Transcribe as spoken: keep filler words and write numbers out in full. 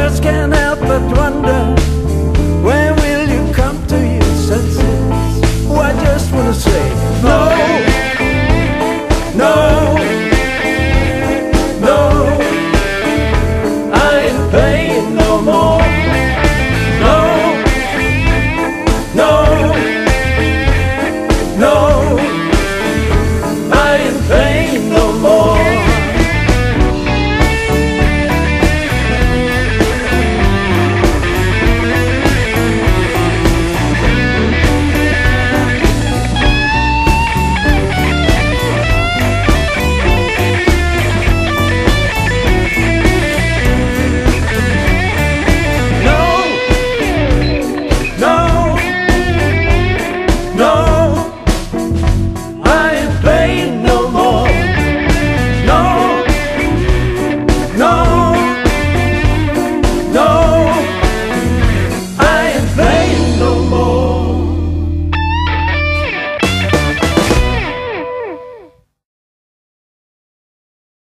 just can't help but wonder, when will you come to your senses? Oh, I just wanna say no, no, no, I ain't paying no more. No, no, no, I ain't paying no more. No, I ain't paying